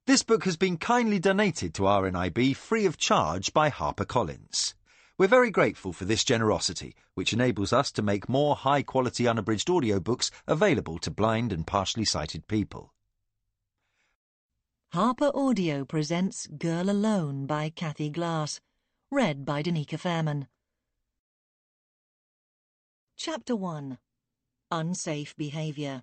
This book has been kindly donated to RNIB free of charge by HarperCollins. We're very grateful for this generosity, which enables us to make more high-quality unabridged audiobooks available to blind and partially sighted people. Harper Audio presents Girl Alone by Kathy Glass, read by Danica Fairman. Chapter 1. Unsafe Behaviour.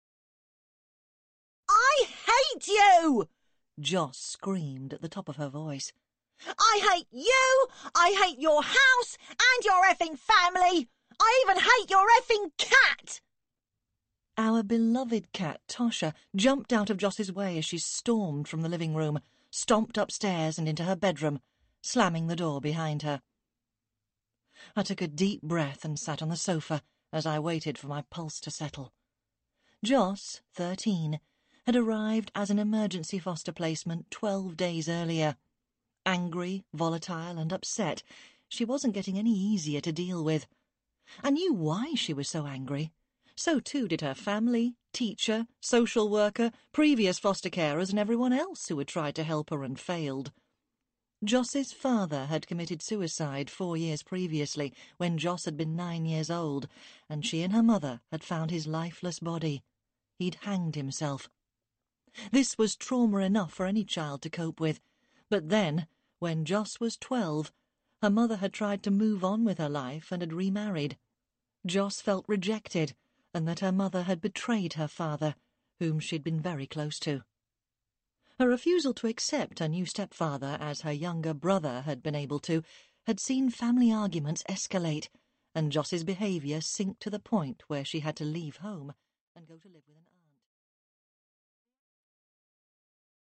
I hate you! Joss screamed at the top of her voice. I hate you! I hate your house and your effing family! I even hate your effing cat! Our beloved cat, Tosha, jumped out of Joss's way as she stormed from the living room, stomped upstairs and into her bedroom, slamming the door behind her. I took a deep breath and sat on the sofa as I waited for my pulse to settle. Joss, 13, had arrived as an emergency foster placement 12 days earlier. Angry, volatile and upset, she wasn't getting any easier to deal with. I knew why she was so angry. So too did her family, teacher, social worker, previous foster carers and everyone else who had tried to help her and failed. Joss's father had committed suicide 4 years previously when Joss had been 9 years old, and she and her mother had found his lifeless body. He'd hanged himself. This was trauma enough for any child to cope with, but then, when Joss was 12, her mother had tried to move on with her life and had remarried. Joss felt rejected, and that her mother had betrayed her father, whom she'd been very close to. Her refusal to accept her new stepfather as her younger brother had been able to had seen family arguments escalate, and Joss's behaviour sink to the point where she had to leave home and go to live with an